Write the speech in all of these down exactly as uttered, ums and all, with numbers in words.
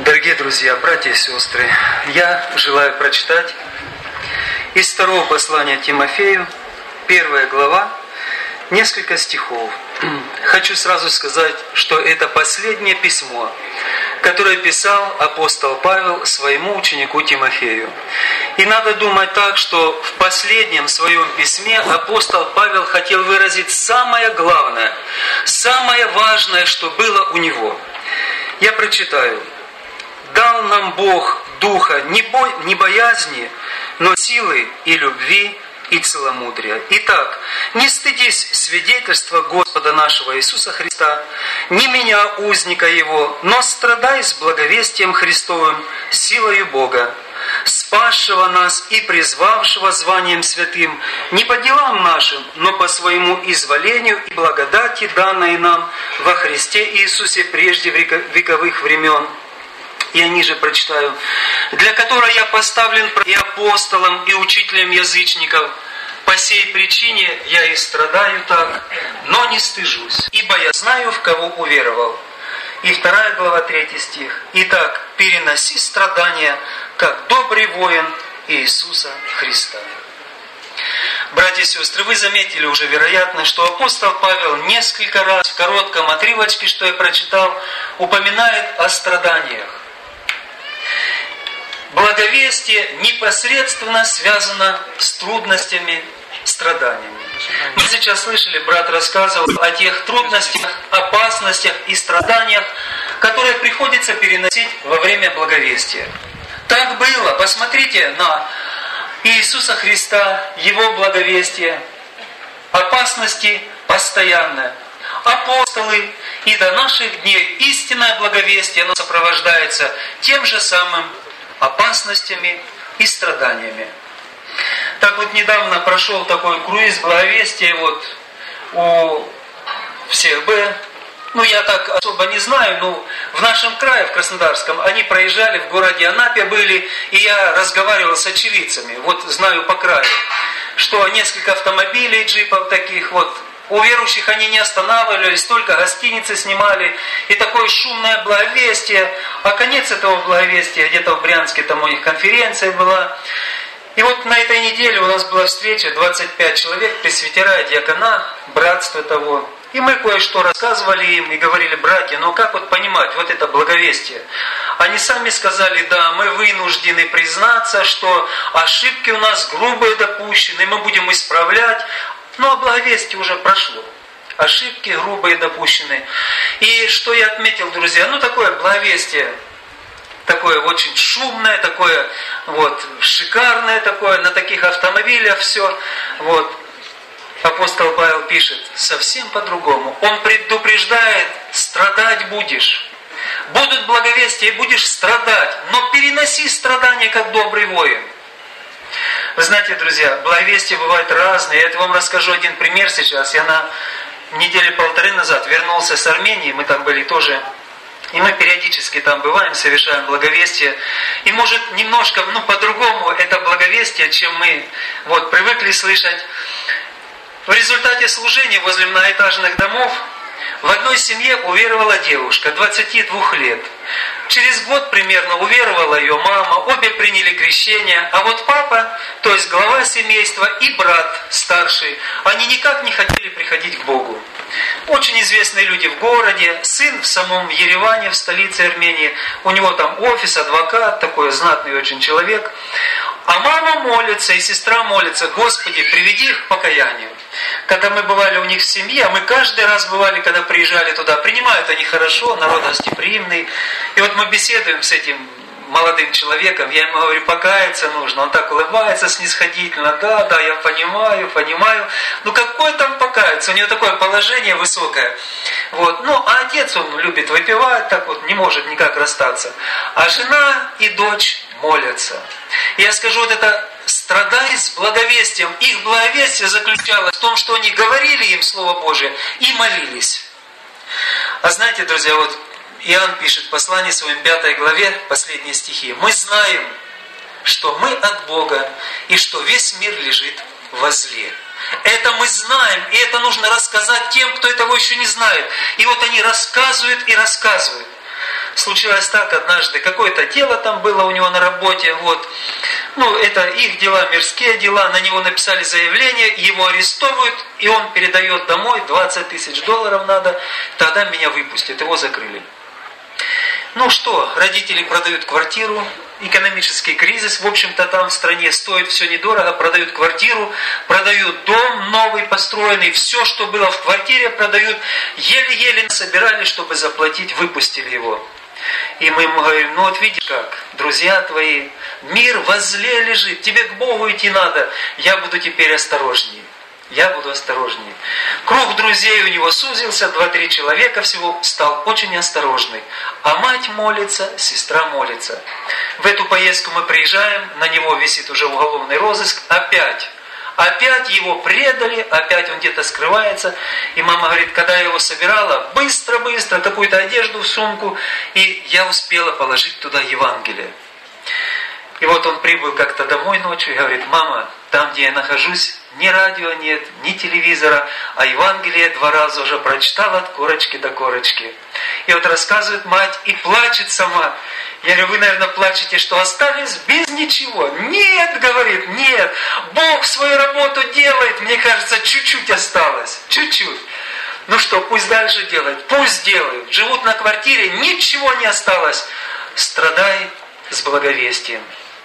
Дорогие друзья, братья и сестры, я желаю прочитать из второго послания Тимофею, первая глава, несколько стихов. Хочу сразу сказать, что это последнее письмо, которое писал апостол Павел своему ученику Тимофею. И надо думать так, что в последнем своем письме апостол Павел хотел выразить самое главное, самое важное, что было у него. Я прочитаю. «Дал нам Бог духа не, бой, не боязни, но силы и любви, и целомудрия. Итак, не стыдись свидетельства Господа нашего Иисуса Христа, не меня, узника Его, но страдай с благовестием Христовым, силою Бога, спасшего нас и призвавшего званием святым, не по делам нашим, но по своему изволению и благодати, данной нам во Христе Иисусе прежде вековых времен». Я ниже прочитаю. «Для которой я поставлен и апостолом, и учителем язычников. По сей причине я и страдаю так, но не стыжусь, ибо я знаю, в кого уверовал». И вторая глава, третий стих. «Итак, переноси страдания, как добрый воин Иисуса Христа». Братья и сестры, вы заметили уже, вероятно, что апостол Павел несколько раз в коротком отрывочке, что я прочитал, упоминает о страданиях. Благовестие непосредственно связано с трудностями, страданиями. Мы сейчас слышали, брат рассказывал о тех трудностях, опасностях и страданиях, которые приходится переносить во время благовестия. Так было. Посмотрите на Иисуса Христа, Его благовестие, опасности постоянные. Апостолы, и до наших дней истинное благовестие, оно сопровождается тем же самым опасностями и страданиями. Так вот, недавно прошел такой круиз благовестия вот у всех Б. Ну, я так особо не знаю, но в нашем крае, в Краснодарском, они проезжали, в городе Анапе были, и я разговаривал с очевидцами, вот знаю по краю, что несколько автомобилей, джипов таких вот, у верующих они не останавливались, только гостиницы снимали, и такое шумное благовестие. А конец этого благовестия, где-то в Брянске, там у них конференция была. И вот на этой неделе у нас была встреча, двадцать пять человек, пресвитера, диакона, братство того. И мы кое-что рассказывали им и говорили: братья, ну как вот понимать вот это благовестие? Они сами сказали: да, мы вынуждены признаться, что ошибки у нас грубые допущены, мы будем исправлять. Ну, а благовестие уже прошло. Ошибки грубые допущены. И что я отметил, друзья, ну такое благовестие, такое очень шумное, такое вот шикарное, такое, на таких автомобилях все. Вот. Апостол Павел пишет совсем по-другому. Он предупреждает: страдать будешь. Будут благовестия, и будешь страдать, но переноси страдания, как добрый воин. Вы знаете, друзья, благовестия бывают разные. Я это вам расскажу один пример сейчас. Я на недели полторы назад вернулся с Армении, мы там были тоже. И мы периодически там бываем, совершаем благовестие. И может немножко, ну по-другому это благовестие, чем мы вот привыкли слышать. В результате служения возле многоэтажных домов в одной семье уверовала девушка двадцати двух лет. Через год примерно уверовала ее мама, обе приняли крещение, а вот папа, то есть глава семейства, и брат старший, они никак не хотели приходить к Богу. Очень известные люди в городе, сын в самом Ереване, в столице Армении, у него там офис, адвокат, такой знатный очень человек. А мама молится, и сестра молится: Господи, приведи их к покаянию. Когда мы бывали у них в семье, а мы каждый раз бывали, когда приезжали туда, принимают они хорошо, народ гостеприимный. И вот мы беседуем с этим молодым человеком, я ему говорю: покаяться нужно. Он так улыбается снисходительно: да, да, я понимаю, понимаю. Ну какой там покаяться? У него такое положение высокое. Вот. Ну, а отец, он любит выпивать, так вот, не может никак расстаться. А жена и дочь молятся. Я скажу, вот это страдали с благовестием. Их благовестие заключалось в том, что они говорили им Слово Божие и молились. А знаете, друзья, вот Иоанн пишет в послании своем пятой главе, последние стихи: «Мы знаем, что мы от Бога, и что весь мир лежит во зле». Это мы знаем, и это нужно рассказать тем, кто этого еще не знает. И вот они рассказывают и рассказывают. случилось так однажды, какое-то дело там было у него на работе, вот. Ну, это их дела, мирские дела, на него написали заявление, его арестовывают, и он передает домой, двадцать тысяч долларов надо, тогда меня выпустят, его закрыли. Ну что, родители продают квартиру, экономический кризис, в общем-то там в стране стоит все недорого, продают квартиру, продают дом новый построенный, все, что было в квартире, продают, еле-еле собирали, чтобы заплатить, выпустили его. И мы ему говорим, ну вот видишь как, друзья твои, мир возле лежит, тебе к Богу идти надо, я буду теперь осторожнее. Я буду осторожнее. Круг друзей у него сузился, два-три человека всего, стал очень осторожный. А мать молится, сестра молится. В эту поездку мы приезжаем, на него висит уже уголовный розыск, опять. Опять его предали, опять он где-то скрывается. И мама говорит, когда я его собирала, быстро-быстро какую-то одежду в сумку, и я успела положить туда Евангелие. И вот он прибыл как-то домой ночью и говорит, мама, там, где я нахожусь, ни радио нет, ни телевизора, а Евангелие два раза уже прочитал от корочки до корочки. И вот рассказывает мать и плачет сама. Я говорю, вы, наверное, плачете, что остались без ничего. Нет, говорит, нет. Бог свою работу делает. Мне кажется, чуть-чуть осталось. Чуть-чуть. Ну что, пусть дальше делают. Пусть делают. Живут на квартире, ничего не осталось. Страдай с благовестием.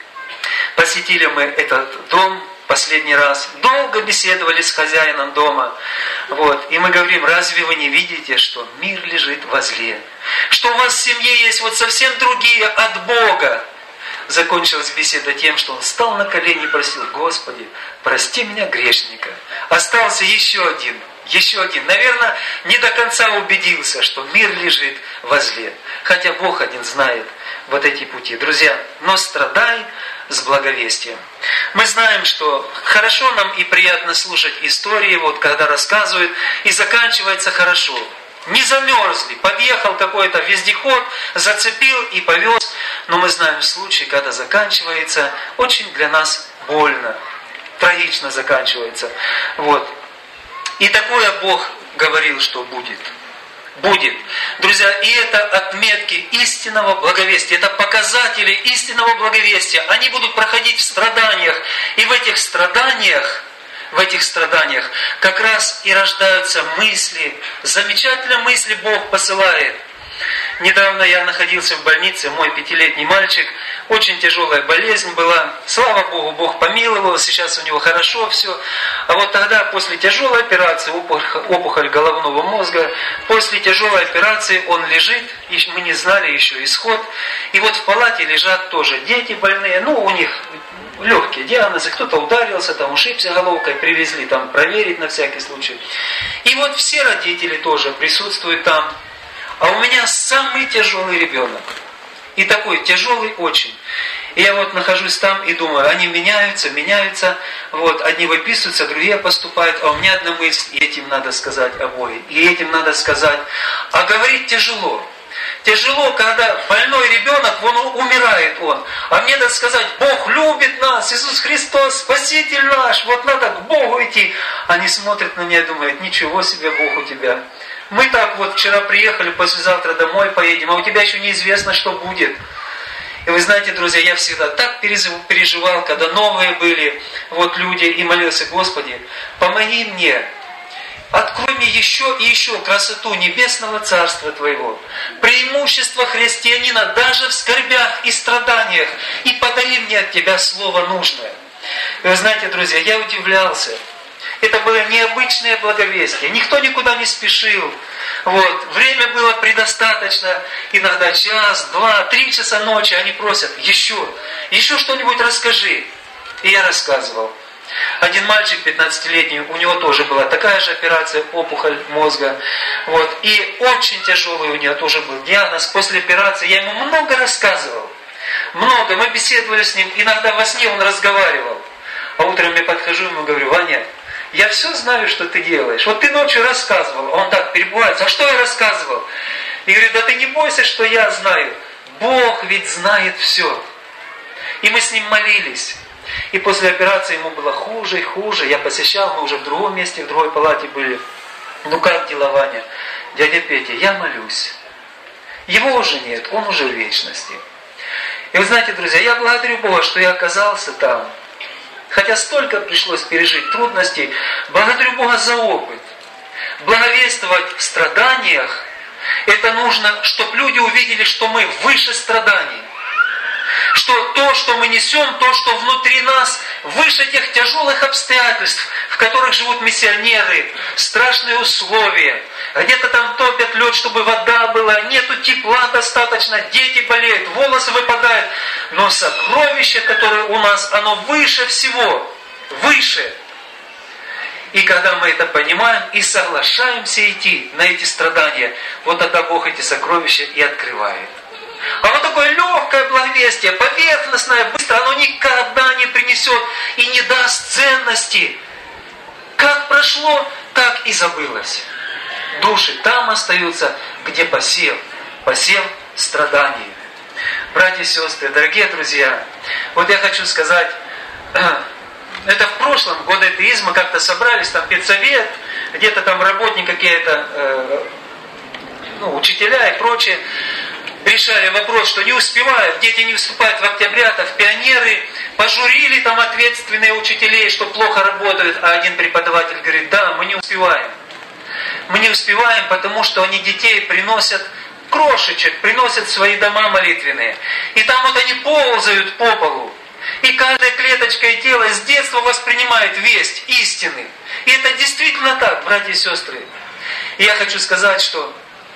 Посетили мы этот дом последний раз, долго беседовали с хозяином дома. Вот. И мы говорим, разве вы не видите, что мир лежит возле? Что у вас в семье есть вот совсем другие от Бога? Закончилась беседа тем, что он встал на колени и просил, Господи, прости меня грешника. Остался еще один, еще один. Наверное, не до конца убедился, что мир лежит возле. Хотя Бог один знает вот эти пути. Друзья, но страдай с благовестием. Мы знаем, что хорошо нам и приятно слушать истории, вот когда рассказывают, и заканчивается хорошо. Не замерзли, подъехал какой-то вездеход, зацепил и повез. Но мы знаем случаи, когда заканчивается очень для нас больно, трагично заканчивается. Вот. И такое Бог говорил, что будет. Будет. Друзья, и это отметки истинного благовестия, это показатели истинного благовестия. Они будут проходить в страданиях. И в этих страданиях, в этих страданиях как раз и рождаются мысли, замечательные мысли Бог посылает. Недавно я находился в больнице, мой пятилетний мальчик, очень тяжелая болезнь была. Слава Богу, Бог помиловал, сейчас у него хорошо все. А вот тогда, после тяжелой операции, опухоль головного мозга, после тяжелой операции он лежит, и мы не знали еще исход. И вот в палате лежат тоже дети больные, ну у них легкие диагнозы, кто-то ударился, там ушибся головкой, привезли там проверить на всякий случай. И вот все родители тоже присутствуют там. А у меня самый тяжелый ребенок. И такой тяжелый очень. И я вот нахожусь там и думаю, они меняются, меняются. Вот, одни выписываются, другие поступают. А у меня одна мысль, и этим надо сказать обои. И этим надо сказать. А говорить тяжело. Тяжело, когда больной ребенок, он умирает он. А мне надо сказать, Бог любит нас, Иисус Христос, Спаситель наш. Вот надо к Богу идти. Они смотрят на меня и думают, ничего себе Бог у тебя. Мы так вот вчера приехали, послезавтра домой поедем, а у тебя еще неизвестно, что будет. И вы знаете, друзья, я всегда так переживал, когда новые были вот люди, и молился, Господи, помоги мне, открой мне еще и еще красоту небесного Царства Твоего, преимущество христианина даже в скорбях и страданиях, и подари мне от Тебя слово нужное. И вы знаете, друзья, я удивлялся. Это было необычное благовестие. Никто никуда не спешил. Вот. Время было предостаточно. Иногда час, два, три часа ночи они просят, еще, еще что-нибудь расскажи. И я рассказывал. Один мальчик пятнадцатилетний, у него тоже была такая же операция, опухоль мозга. Вот. И очень тяжелый у него тоже был диагноз. После операции я ему много рассказывал. Много. Мы беседовали с ним. Иногда во сне он разговаривал. А утром я подхожу ему и говорю, Ваня, я все знаю, что ты делаешь. Вот ты ночью рассказывал, а он так перебывается. А что я рассказывал? И говорю, да ты не бойся, что я знаю. Бог ведь знает все. И мы с ним молились. И после операции ему было хуже и хуже. Я посещал, мы уже в другом месте, в другой палате были. Ну как дела, Ваня? Дядя Петя, я молюсь. Его уже нет, он уже в вечности. И вы знаете, друзья, я благодарю Бога, что я оказался там. Хотя столько пришлось пережить трудностей, благодарю Бога за опыт. Благовествовать в страданиях, это нужно, чтобы люди увидели, что мы выше страданий. Что то, что мы несем, то, что внутри нас, выше тех тяжелых обстоятельств, в которых живут миссионеры, страшные условия, где-то там топят лед, чтобы вода была, нету тепла достаточно, дети болеют, волосы выпадают. Но сокровище, которое у нас, оно выше всего, выше. И когда мы это понимаем и соглашаемся идти на эти страдания, вот тогда Бог эти сокровища и открывает. А вот такое легкое благовестие, поверхностное, быстро, оно никогда не принесет и не даст ценности. Как прошло, так и забылось. Души там остаются, где посев, посев страданий. Братья и сестры, дорогие друзья, вот я хочу сказать, это в прошлом, годы атеизма, как-то собрались, там педсовет, где-то там работники какие-то, э, ну, учителя и прочее, решали вопрос, что не успевают, дети не вступают в октябрятов, пионеры, пожурили там ответственные учителей, что плохо работают, а один преподаватель говорит, да, мы не успеваем. Мы не успеваем, потому что они детей приносят, крошечек, приносят в свои дома молитвенные. И там вот они ползают по полу. И каждая клеточка и тело с детства воспринимает весть истины. И это действительно так, братья и сестры. И я хочу сказать, что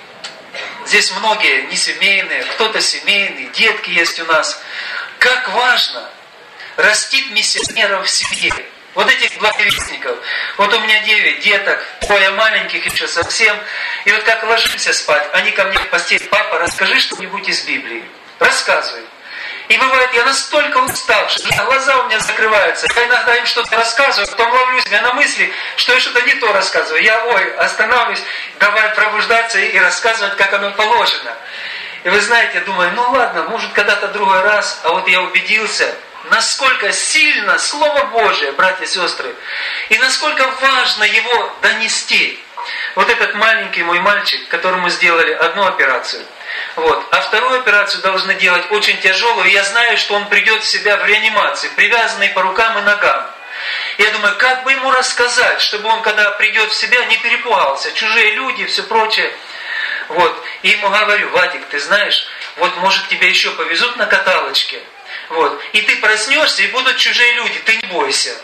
здесь многие не семейные, кто-то семейный, детки есть у нас. Как важно растить миссионеров в семье. Вот этих благовестников. Вот у меня девять деток, двое маленьких еще совсем. И вот как ложимся спать, они ко мне в постель: папа, расскажи что-нибудь из Библии. Рассказывай. И бывает, я настолько уставший, глаза у меня закрываются. Я иногда им что-то рассказываю, потом ловлю себя на мысли, что я что-то не то рассказываю. Я, ой, останавливаюсь, давай пробуждаться и рассказывать, как оно положено. И вы знаете, я думаю, ну ладно, может когда-то другой раз, а вот я убедился, насколько сильно Слово Божие, братья и сестры, и насколько важно его донести. Вот этот маленький мой мальчик, которому сделали одну операцию, вот, а вторую операцию должны делать очень тяжелую, и я знаю, что он придет в себя в реанимации, привязанный по рукам и ногам. Я думаю, как бы ему рассказать, чтобы он, когда придет в себя, не перепугался, чужие люди, все прочее. Вот, и ему говорю: Вадик, ты знаешь, вот может тебя еще повезут на каталочке, вот, и ты проснешься, и будут чужие люди, ты не бойся.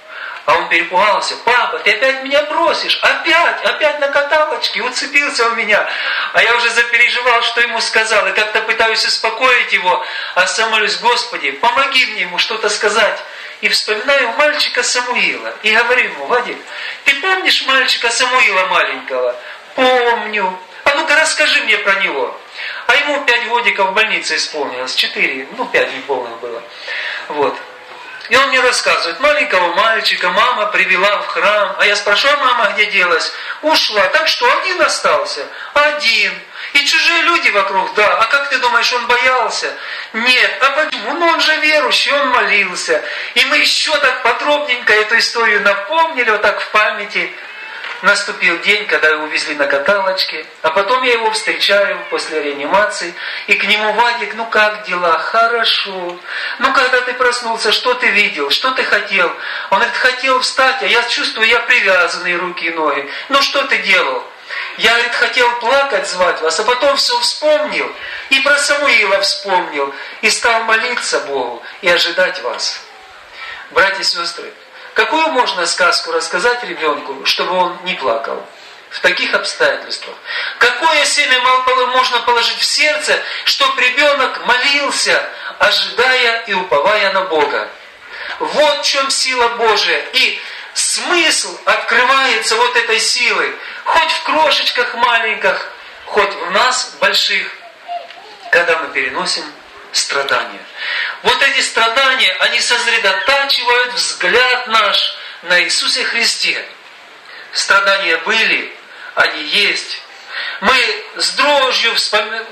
А он перепугался: папа, ты опять меня бросишь, опять, опять на каталочке, уцепился у меня. А я уже запереживал, что ему сказал, и как-то пытаюсь успокоить его, а сам молюсь: Господи, помоги мне ему что-то сказать. И вспоминаю мальчика Самуила, и говорю ему: Вадик, ты помнишь мальчика Самуила маленького? Помню. А ну-ка расскажи мне про него. А ему пять годиков в больнице исполнилось, четыре, ну пять неполных было. Вот. И он мне рассказывает: маленького мальчика мама привела в храм. А я спрашиваю: а мама где делась? Ушла. Так что, один остался? Один. И чужие люди вокруг, да. А как ты думаешь, он боялся? Нет. А почему? Ну он же верующий, он молился. И мы еще так подробненько эту историю напомнили, вот так в памяти. Наступил день, когда его увезли на каталочке, а потом я его встречаю после реанимации, и к нему: Вадик, ну как дела? Хорошо. Ну когда ты проснулся, что ты видел? Что ты хотел? Он говорит: хотел встать, а я чувствую, я привязанные руки и ноги. Ну что ты делал? Я, говорит, хотел плакать, звать вас, а потом все вспомнил, и про Самуила вспомнил, и стал молиться Богу и ожидать вас. Братья и сестры, какую можно сказку рассказать ребенку, чтобы он не плакал в таких обстоятельствах? Какое семя можно положить в сердце, чтобы ребенок молился, ожидая и уповая на Бога? Вот в чем сила Божия. И смысл открывается вот этой силы. Хоть в крошечках маленьких, хоть в нас больших, когда мы переносим страдания. Вот эти страдания, они сосредотачивают взгляд наш на Иисусе Христе. Страдания были, они есть. Мы с дрожью вспоминаем,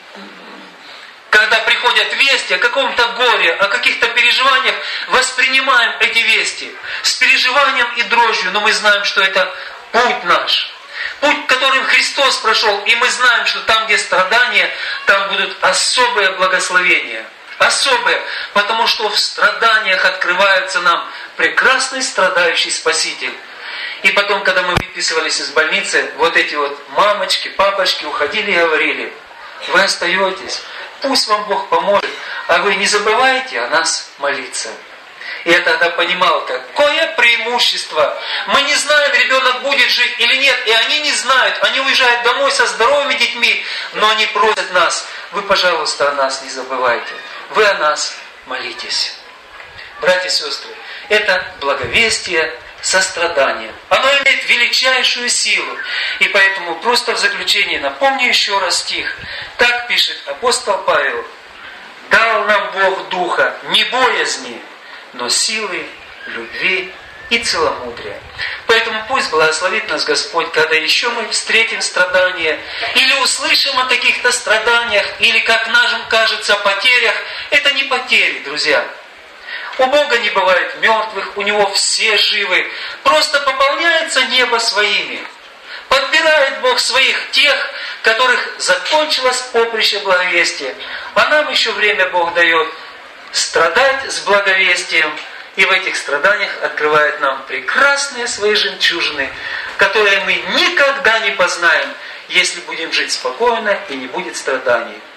когда приходят вести о каком-то горе, о каких-то переживаниях, воспринимаем эти вести с переживанием и дрожью, но мы знаем, что это путь наш. Путь, которым Христос прошел, и мы знаем, что там, где страдания, там будут особые благословения. Особые, потому что в страданиях открывается нам прекрасный страдающий Спаситель. И потом, когда мы выписывались из больницы, вот эти вот мамочки, папочки уходили и говорили: вы остаетесь, пусть вам Бог поможет, а вы не забывайте о нас молиться. И я тогда понимал, какое преимущество. Мы не знаем, ребенок будет жить или нет, и они не знают. Они уезжают домой со здоровыми детьми, но они просят нас: вы, пожалуйста, о нас не забывайте. Вы о нас молитесь. Братья и сестры, это благовестие сострадания. Оно имеет величайшую силу. И поэтому просто в заключение напомню еще раз стих. Так пишет апостол Павел: «Дал нам Бог духа не боязни, но силы, любви и целомудрия». Поэтому пусть благословит нас Господь, когда еще мы встретим страдания, или услышим о каких-то страданиях, или, как нам кажется, о потерях. Это не потери, друзья. У Бога не бывает мертвых, у Него все живы. Просто пополняется небо своими. Подбирает Бог своих тех, которых закончилось поприще благовестия. А нам еще время Бог дает страдать с благовестием. И в этих страданиях открывает нам прекрасные свои жемчужины, которые мы никогда не познаем, если будем жить спокойно и не будет страданий.